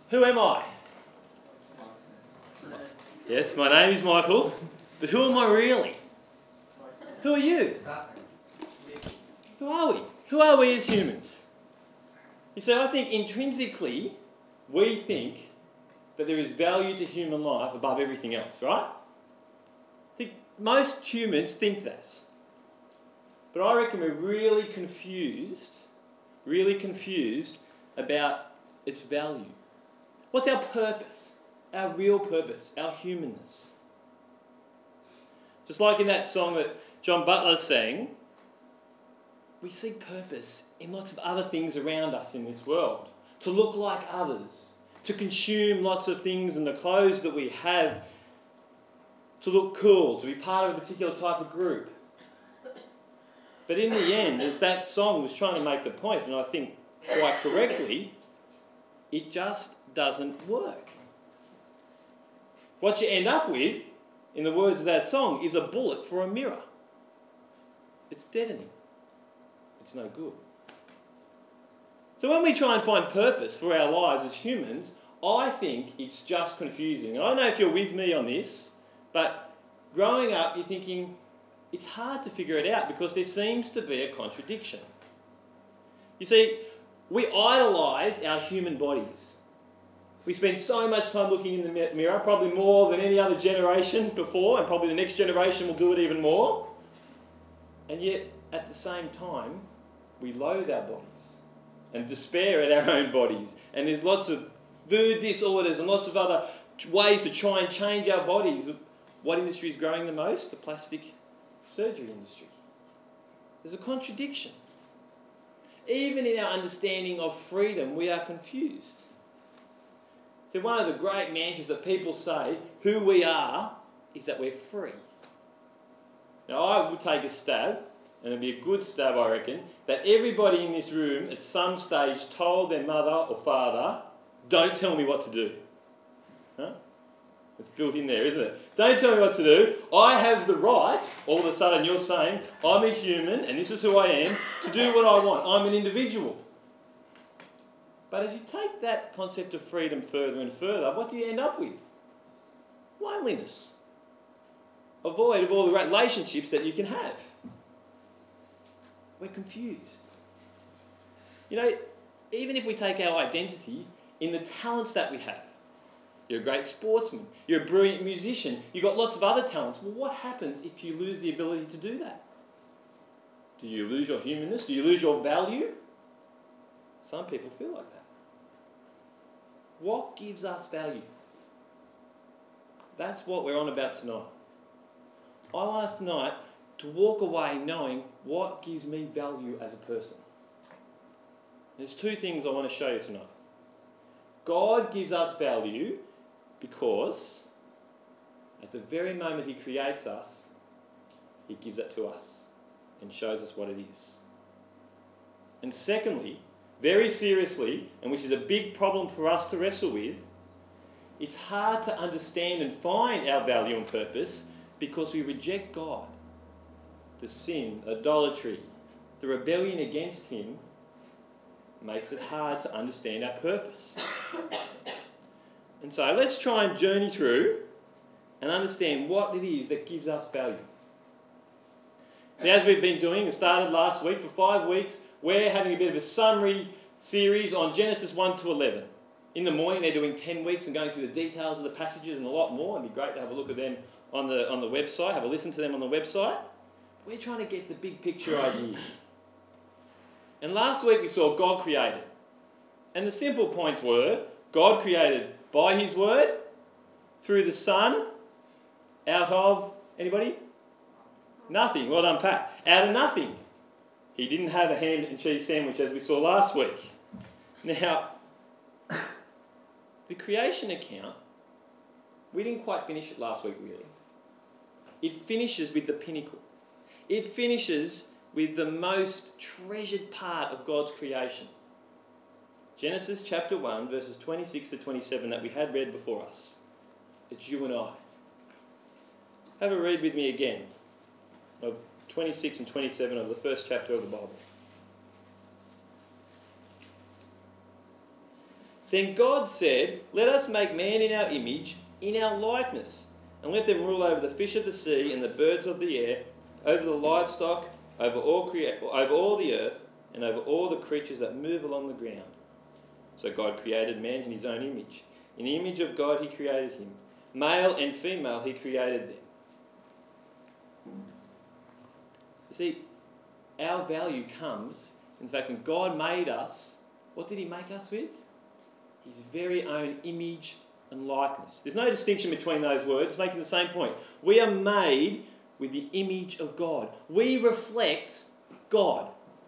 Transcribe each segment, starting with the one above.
Who am I? Yes, my name is Michael, but who am I really? Who are you? Who are we? Who are we as humans? You see, I think intrinsically we think that there is value to human life above everything else, right? I think most humans think that. But I reckon we're really confused about its value. What's our purpose? Our real purpose, our humanness. Just like in that song that John Butler sang, we seek purpose in lots of other things around us in this world. To look like others, to consume lots of things and the clothes that we have, to look cool, to be part of a particular type of group. But in the end, as that song was trying to make the point, and I think quite correctly, it just doesn't work. What you end up with, in the words of that song, is a bullet for a mirror. It's deadening. It's no good. So when we try and find purpose for our lives as humans, I think it's just confusing. And I don't know if you're with me on this, but growing up you're thinking it's hard to figure it out because there seems to be a contradiction. You see, we idolise our human bodies. We spend so much time looking in the mirror, probably more than any other generation before, and probably the next generation will do it even more. And yet, at the same time, we loathe our bodies and despair at our own bodies. And there's lots of food disorders and lots of other ways to try and change our bodies. What industry is growing the most? The plastic surgery industry. There's a contradiction. Even in our understanding of freedom, we are confused. So one of the great mantras that people say, who we are, is that we're free. Now I would take a stab, and it'd be a good stab I reckon, that everybody in this room at some stage told their mother or father, don't tell me what to do. Huh? It's built in there, isn't it? Don't tell me what to do. I have the right, all of a sudden you're saying, I'm a human and this is who I am, to do what I want. I'm an individual. But as you take that concept of freedom further and further, what do you end up with? Loneliness. A void of all the relationships that you can have. We're confused. You know, even if we take our identity in the talents that we have, you're a great sportsman, you're a brilliant musician, you've got lots of other talents. Well, what happens if you lose the ability to do that? Do you lose your humanness? Do you lose your value? Some people feel like that. What gives us value? That's what we're on about tonight. I want us tonight to walk away knowing what gives me value as a person. There's two things I want to show you tonight. God gives us value because at the very moment He creates us, He gives it to us and shows us what it is. And secondly, very seriously, and which is a big problem for us to wrestle with, it's hard to understand and find our value and purpose because we reject God. The sin, idolatry, the rebellion against Him makes it hard to understand our purpose. And so let's try and journey through and understand what it is that gives us value. So as we've been doing, it started last week, for 5 weeks, we're having a bit of a summary series on Genesis 1 to 11. In the morning they're doing 10 weeks and going through the details of the passages and a lot more. It'd be great to have a look at them on the website, have a listen to them on the website. We're trying to get the big picture ideas. And last week we saw God created. And the simple points were, God created by His word, through the Son, out of, anybody? Nothing. Well done, Pat. Out of nothing. He didn't have a ham and cheese sandwich as we saw last week. Now, the creation account, we didn't quite finish it last week really. It finishes with the pinnacle. It finishes with the most treasured part of God's creation. Genesis chapter 1 verses 26 to 27 that we had read before us. It's you and I. Have a read with me again of 26 and 27 of the first chapter of the Bible. Then God said, "Let us make man in our image, in our likeness, and let them rule over the fish of the sea and the birds of the air, over the livestock, over all the earth, and over all the creatures that move along the ground." So God created man in his own image. In the image of God he created him. Male and female he created them. You see, our value comes in the fact when God made us, what did he make us with? His very own image and likeness. There's no distinction between those words, making the same point. We are made with the image of God. We reflect God.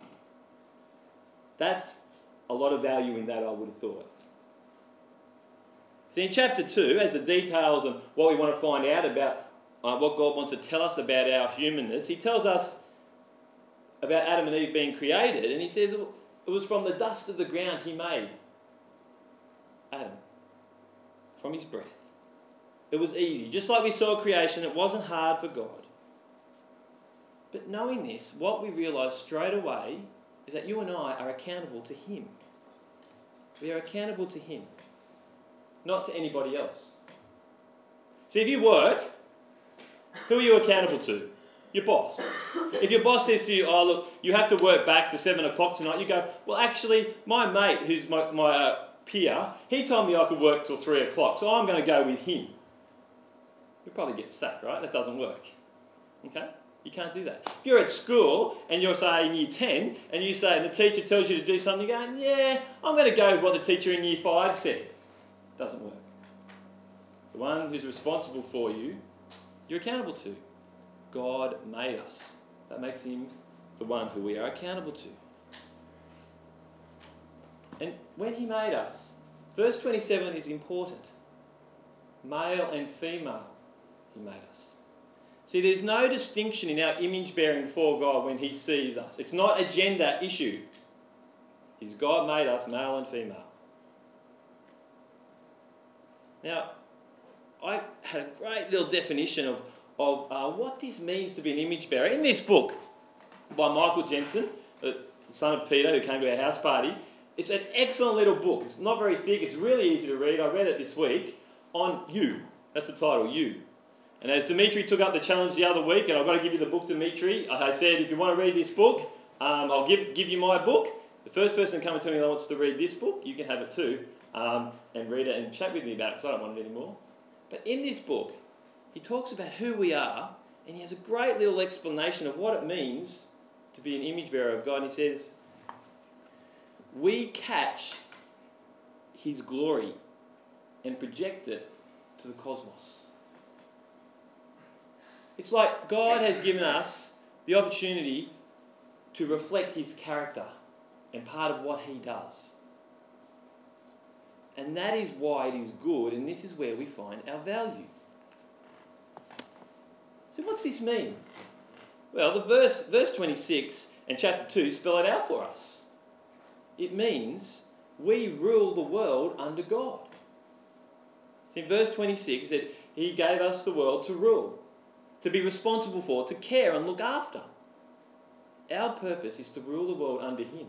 That's a lot of value in that, I would have thought. See, in chapter 2, as the details of what we want to find out about what God wants to tell us about our humanness, he tells us about Adam and Eve being created, and he says it was from the dust of the ground he made Adam, from his breath. It was easy. Just like we saw creation, it wasn't hard for God. But knowing this, what we realise straight away is that you and I are accountable to him. We are accountable to him, not to anybody else. See, if you work, who are you accountable to? Your boss. If your boss says to you, "Oh, look, you have to work back to 7 o'clock tonight," you go, "Well, actually, my mate, who's my peer, he told me I could work till 3 o'clock, so I'm going to go with him." You'll probably get sacked, right? That doesn't work. Okay? You can't do that. If you're at school and you're, say, in year 10, and you say, and the teacher tells you to do something, you're going, "Yeah, I'm going to go with what the teacher in year 5 said." Doesn't work. The one who's responsible for you, you're accountable to. God made us. That makes him the one who we are accountable to. And when he made us, verse 27 is important. Male and female, he made us. See, there's no distinction in our image bearing before God when he sees us. It's not a gender issue. He's God made us male and female. Now, I had a great little definition of what this means to be an image bearer in this book by Michael Jensen, the son of Peter, who came to our house party. It's an excellent little book. It's not very thick. It's really easy to read. I read it this week on You. That's the title, You. And as Dimitri took up the challenge the other week, and I've got to give you the book, Dimitri, I said, if you want to read this book, I'll give you my book. The first person to come and tell me that wants to read this book, you can have it too, and read it and chat with me about it because I don't want it anymore. But in this book, he talks about who we are, and he has a great little explanation of what it means to be an image bearer of God. And he says, we catch his glory and project it to the cosmos. It's like God has given us the opportunity to reflect his character and part of what he does. And that is why it is good, and this is where we find our value. So what's this mean? Well, the verse 26 and chapter 2 spell it out for us. It means we rule the world under God. In verse 26 it said, he gave us the world to rule, to be responsible for, to care and look after. Our purpose is to rule the world under him.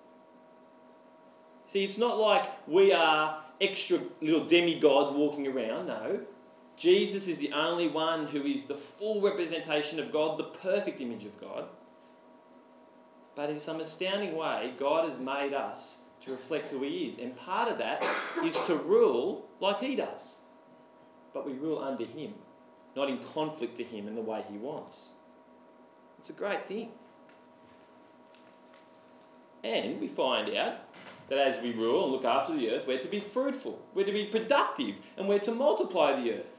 See, it's not like we are extra little demigods walking around, no. Jesus is the only one who is the full representation of God, the perfect image of God. But in some astounding way, God has made us to reflect who he is. And part of that is to rule like he does. But we rule under him, not in conflict to him in the way he wants. It's a great thing. And we find out that as we rule and look after the earth, we're to be fruitful, we're to be productive, and we're to multiply the earth.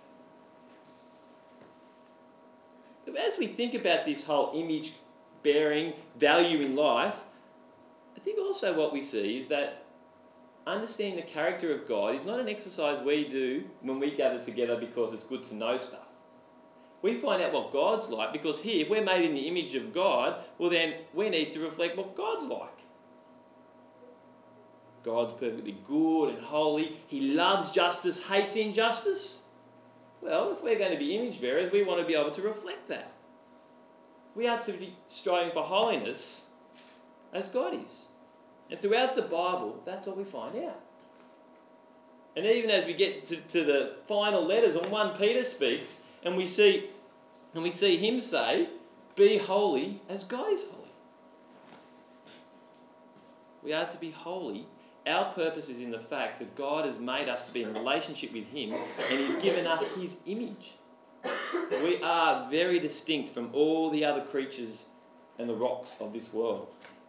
But as we think about this whole image bearing, value in life, I think also what we see is that understanding the character of God is not an exercise we do when we gather together because it's good to know stuff. We find out what God's like because here, if we're made in the image of God, well then we need to reflect what God's like. God's perfectly good and holy. He loves justice, hates injustice. Well, if we're going to be image bearers, we want to be able to reflect that. We are to be striving for holiness as God is. And throughout the Bible, that's what we find out. And even as we get to the final letters, and 1 Peter speaks, and we see him say, be holy as God is holy. We are to be holy. Our purpose is in the fact that God has made us to be in relationship with him, and he's given us his image. We are very distinct from all the other creatures and the rocks of this world.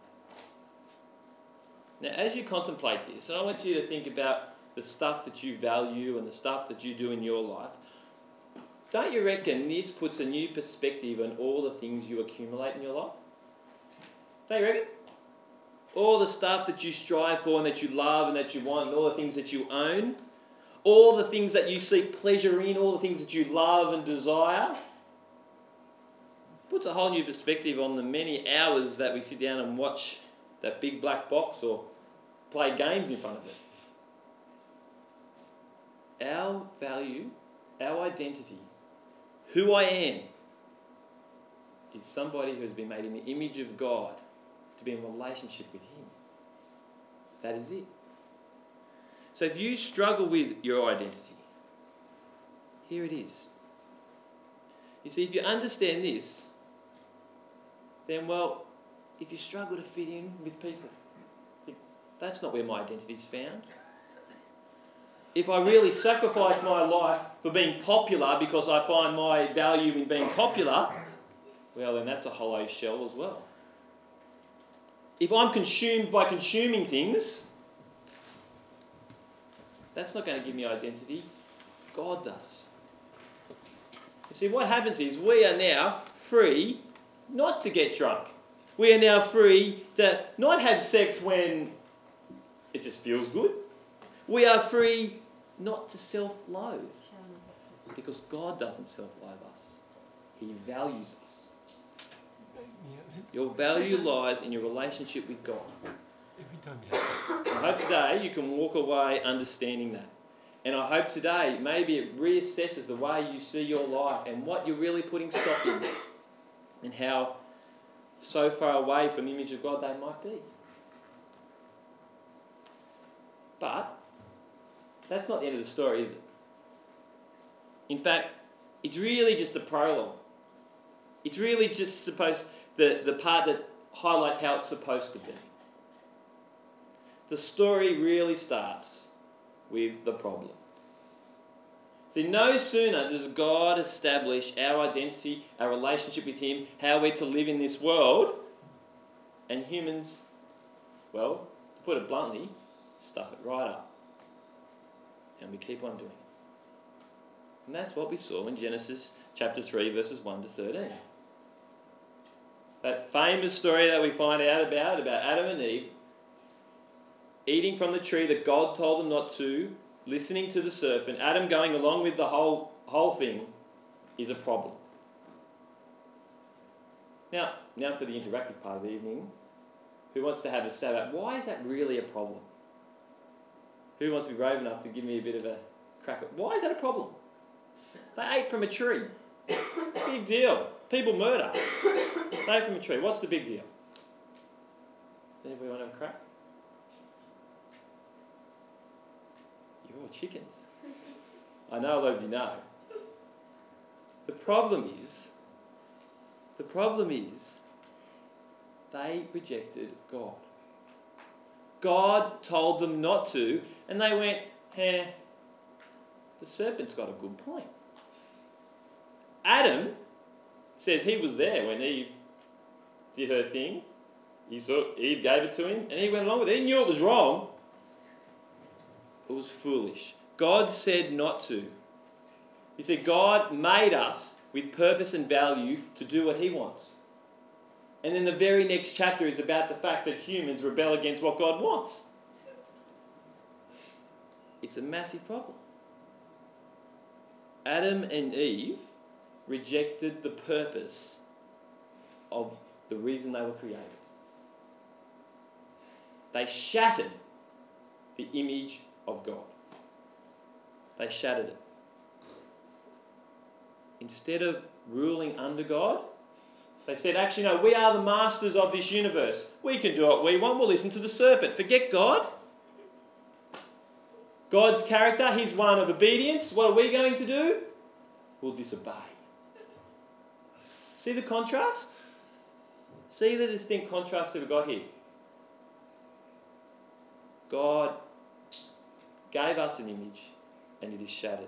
Now, as you contemplate this, and I want you to think about the stuff that you value and the stuff that you do in your life, don't you reckon this puts a new perspective on all the things you accumulate in your life? Don't you reckon? All the stuff that you strive for and that you love and that you want, and all the things that you own, all the things that you seek pleasure in, all the things that you love and desire, puts a whole new perspective on the many hours that we sit down and watch that big black box or play games in front of it. Our value, our identity, who I am, is somebody who has been made in the image of God to be in relationship with him. That is it. So if you struggle with your identity, here it is. You see, if you understand this, then, well, if you struggle to fit in with people, that's not where my identity is found. If I really sacrifice my life for being popular because I find my value in being popular, well, then that's a hollow shell as well. If I'm consumed by consuming things, that's not going to give me identity. God does. You see, what happens is we are now free not to get drunk. We are now free to not have sex when it just feels good. We are free not to self-loathe, because God doesn't self-loathe us. He values us. Your value lies in your relationship with God. I hope today you can walk away understanding that. And I hope today maybe it reassesses the way you see your life and what you're really putting stock in, and how so far away from the image of God they might be. But that's not the end of the story, is it? In fact, it's really just the prologue. It's really just the part that highlights how it's supposed to be. The story really starts with the problem. See, no sooner does God establish our identity, our relationship with him, how we're to live in this world, and humans, well, to put it bluntly, stuff it right up. And we keep on doing it. And that's what we saw in Genesis chapter 3, verses 1 to 13. That famous story that we find out about Adam and Eve eating from the tree that God told them not to, listening to the serpent, Adam going along with the whole thing, is a problem. Now for the interactive part of the evening, who wants to have a stab at why is that really a problem? Who wants to be brave enough to give me a bit of a crack at why is that a problem? They ate from a tree. Big deal. People murder. They ate from a tree. What's the big deal? Does anybody want to have a crack? You're all chickens. I know a lot of you know. The problem is they rejected God. God told them not to, and they went, the serpent's got a good point. Adam says he was there when Eve did her thing. He saw Eve gave it to him, and he went along with it. He knew it was wrong. It was foolish. God said not to. You see, God made us with purpose and value to do what he wants. And then the very next chapter is about the fact that humans rebel against what God wants. It's a massive problem. Adam and Eve rejected the purpose of the reason they were created. They shattered the image of God. They shattered it. Instead of ruling under God, they said, actually, no, we are the masters of this universe. We can do what we want. We'll listen to the serpent. Forget God. God's character, He's one of obedience. What are we going to do? We'll disobey. See the contrast? See the distinct contrast that we've got here. God gave us an image and it is shattered.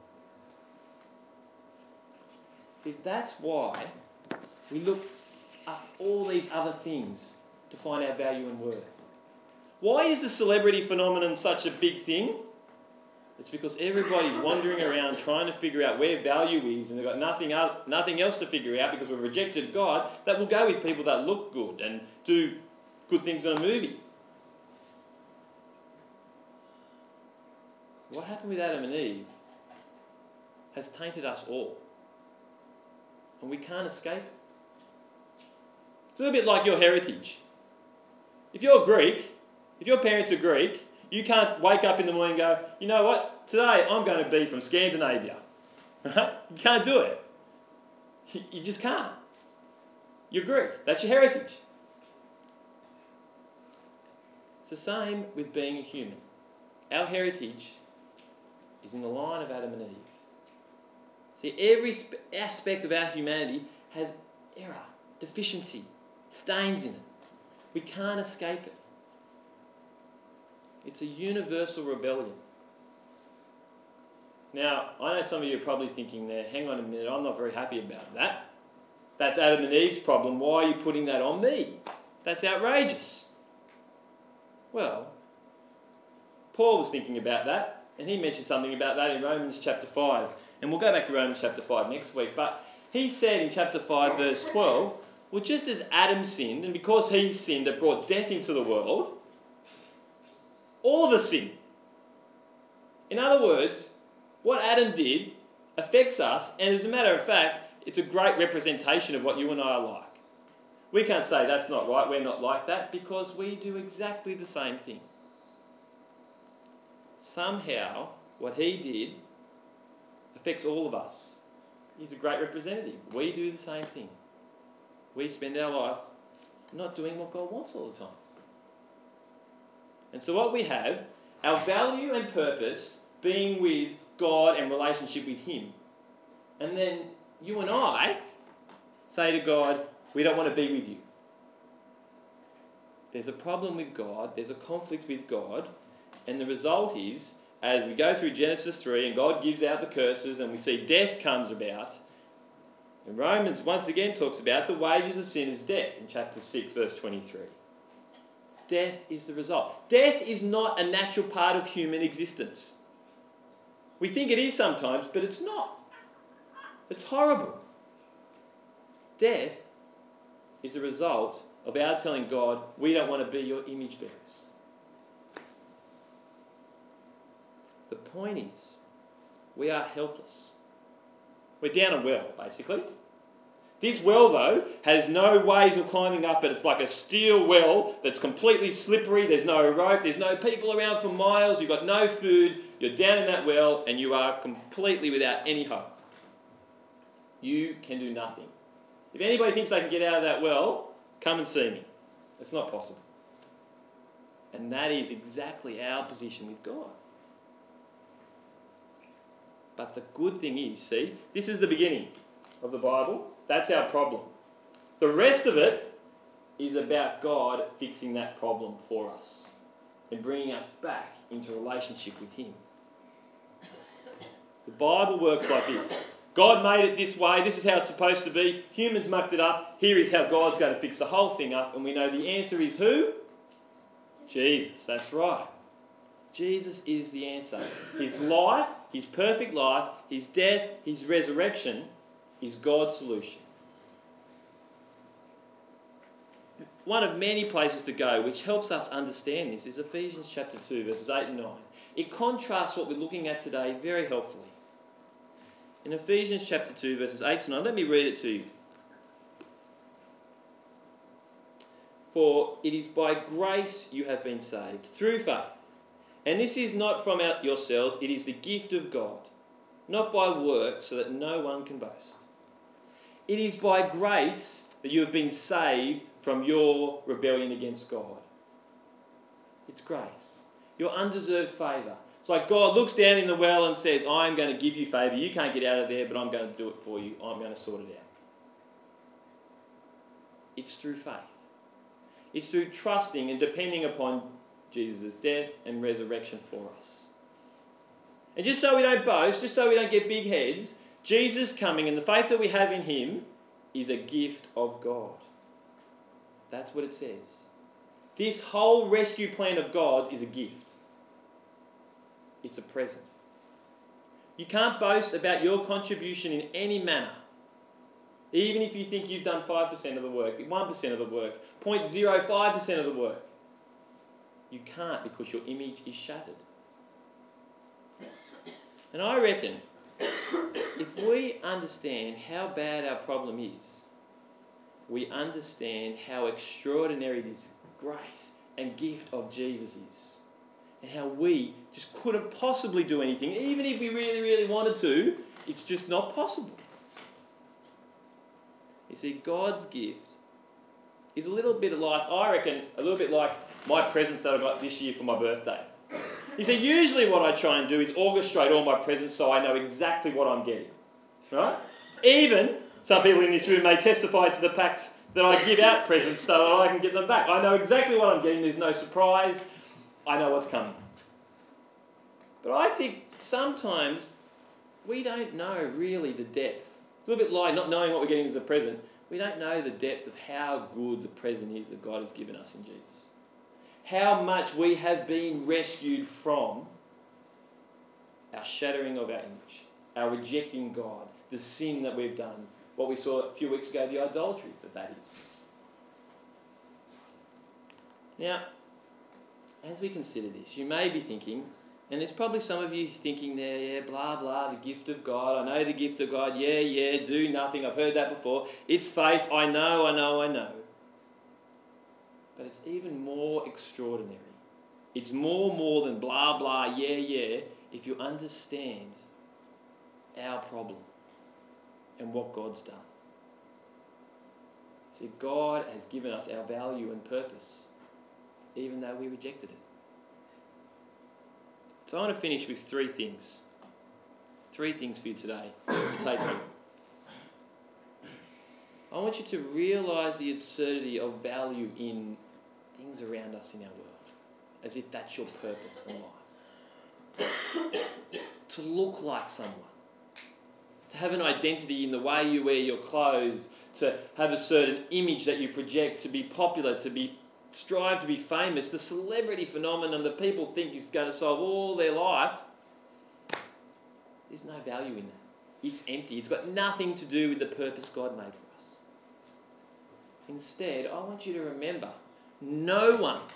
See, that's why we look after all these other things to find our value and worth. Why is the celebrity phenomenon such a big thing? It's because everybody's wandering around trying to figure out where value is, and they've got nothing else to figure out because we've rejected God. That will go with people that look good and do good things in a movie. What happened with Adam and Eve has tainted us all. And we can't escape it. It's a little bit like your heritage. If you're Greek, if your parents are Greek, you can't wake up in the morning and go, you know what, today I'm going to be from Scandinavia. Right? You can't do it. You just can't. You're Greek. That's your heritage. It's the same with being a human. Our heritage is in the line of Adam and Eve. See, every aspect of our humanity has error, deficiency, stains in it. We can't escape it. It's a universal rebellion. Now, I know some of you are probably thinking there, hang on a minute, I'm not very happy about that. That's Adam and Eve's problem. Why are you putting that on me? That's outrageous. Well, Paul was thinking about that, and he mentioned something about that in Romans chapter 5. And we'll go back to Romans chapter 5 next week. But he said in chapter 5, verse 12, well, just as Adam sinned, and because he sinned, it brought death into the world, all of us sin. In other words, what Adam did affects us, and as a matter of fact, it's a great representation of what you and I are like. We can't say that's not right, we're not like that, because we do exactly the same thing. Somehow, what he did affects all of us. He's a great representative. We do the same thing. We spend our life not doing what God wants all the time. And so what we have, our value and purpose being with God and relationship with Him. And then you and I say to God, we don't want to be with you. There's a problem with God, there's a conflict with God, and the result is, as we go through Genesis 3 and God gives out the curses and we see death comes about, and Romans once again talks about the wages of sin is death in chapter 6 verse 23. Death is the result. Death is not a natural part of human existence. We think it is sometimes, but it's not. It's horrible. Death is a result of our telling God, we don't want to be your image bearers. The point is, we are helpless. We're down a well, basically. This well, though, has no ways of climbing up it. It's like a steel well that's completely slippery. There's no rope. There's no people around for miles. You've got no food. You're down in that well and you are completely without any hope. You can do nothing. If anybody thinks they can get out of that well, come and see me. It's not possible. And that is exactly our position with God. But the good thing is, see, this is the beginning of the Bible. That's our problem. The rest of it is about God fixing that problem for us and bringing us back into relationship with Him. The Bible works like this. God made it this way. This is how it's supposed to be. Humans mucked it up. Here is how God's going to fix the whole thing up. And we know the answer is who? Jesus. That's right. Jesus is the answer. His life, His perfect life, His death, His resurrection is God's solution. One of many places to go which helps us understand this is Ephesians chapter 2 verses 8 and 9. It contrasts what we're looking at today very helpfully. In Ephesians chapter 2 verses 8 to 9, let me read it to you. For it is by grace you have been saved, through faith. And this is not from yourselves, it is the gift of God, not by works, so that no one can boast. It is by grace that you have been saved from your rebellion against God. It's grace. Your undeserved favour. It's like God looks down in the well and says, I'm going to give you favour. You can't get out of there, but I'm going to do it for you. I'm going to sort it out. It's through faith. It's through trusting and depending upon Jesus' death and resurrection for us. And just so we don't boast, just so we don't get big heads, Jesus coming and the faith that we have in him is a gift of God. That's what it says. This whole rescue plan of God's is a gift. It's a present. You can't boast about your contribution in any manner. Even if you think you've done 5% of the work, 1% of the work, 0.05% of the work. You can't, because your image is shattered. And I reckon if we understand how bad our problem is, we understand how extraordinary this grace and gift of Jesus is. And how we just couldn't possibly do anything. Even if we really, really wanted to, it's just not possible. You see, God's gift is a little bit like, I reckon, a little bit like my presents that I got this year for my birthday. You see, usually what I try and do is orchestrate all my presents so I know exactly what I'm getting. Right? Even some people in this room may testify to the fact that I give out presents so that I can get them back. I know exactly what I'm getting. There's no surprise. I know what's coming. But I think sometimes we don't know really the depth. It's a little bit like not knowing what we're getting as a present. We don't know the depth of how good the present is that God has given us in Jesus. How much we have been rescued from our shattering of our image, our rejecting God, the sin that we've done, what we saw a few weeks ago, the idolatry that is. Now, as we consider this, you may be thinking, and there's probably some of you thinking there, yeah, blah, blah, the gift of God. I know the gift of God. Yeah, do nothing. I've heard that before. It's faith. I know. But it's even more extraordinary. It's more than blah, blah, yeah, if you understand our problem and what God's done. See, God has given us our value and purpose, even though we rejected it. So I want to finish with three things. Three things for you today to take home. I want you to realise the absurdity of value in things around us in our world, as if that's your purpose in life. To look like someone, to have an identity in the way you wear your clothes, to have a certain image that you project, to be popular, strive to be famous, the celebrity phenomenon that people think is going to solve all their life. There's no value in that. It's empty. It's got nothing to do with the purpose God made for us. Instead, I want you to remember, no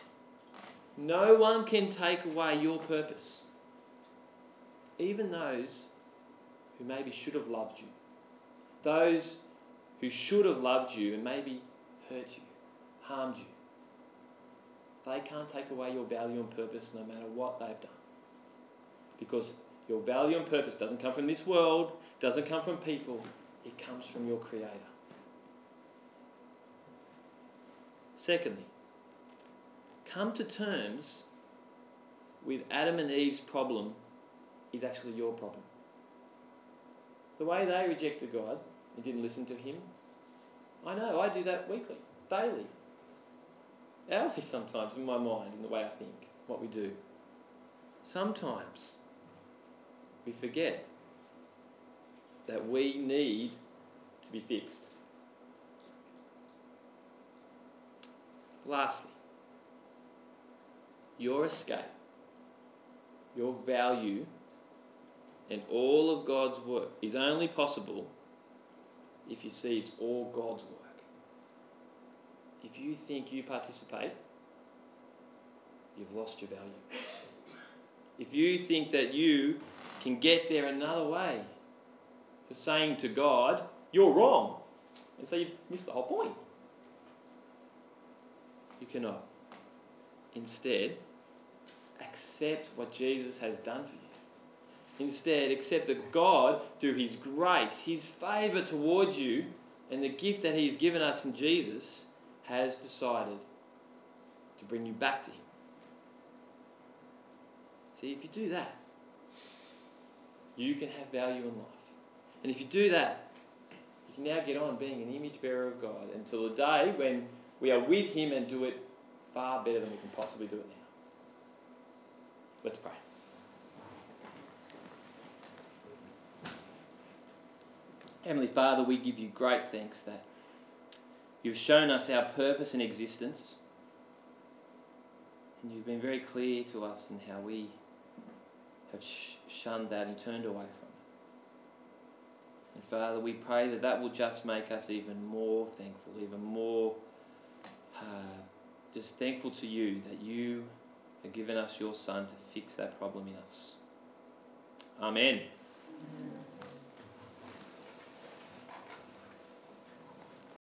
one can take away your purpose. Even those who maybe should have loved you. Those who should have loved you and maybe hurt you, harmed you. They can't take away your value and purpose no matter what they've done. Because your value and purpose doesn't come from this world, doesn't come from people, it comes from your Creator. Secondly, come to terms with Adam and Eve's problem is actually your problem. The way they rejected God and didn't listen to him, I know, I do that weekly, daily, hourly sometimes in my mind, in the way I think, what we do. Sometimes we forget that we need to be fixed. Lastly, your escape, your value, and all of God's work is only possible if you see it's all God's work. If you think you participate, you've lost your value. If you think that you can get there another way, you're saying to God, you're wrong. And so you've missed the whole point. You cannot. Instead, accept what Jesus has done for you. Instead, accept that God, through his grace, his favour towards you, and the gift that he has given us in Jesus, has decided to bring you back to him. See, if you do that, you can have value in life. And if you do that, you can now get on being an image bearer of God until the day when we are with Him and do it far better than we can possibly do it now. Let's pray. Heavenly Father, we give you great thanks that you've shown us our purpose in existence, and you've been very clear to us in how we have shunned that and turned away from it. And Father, we pray that that will just make us even more thankful, even more just thankful to you that you have given us your Son to fix that problem in us. Amen.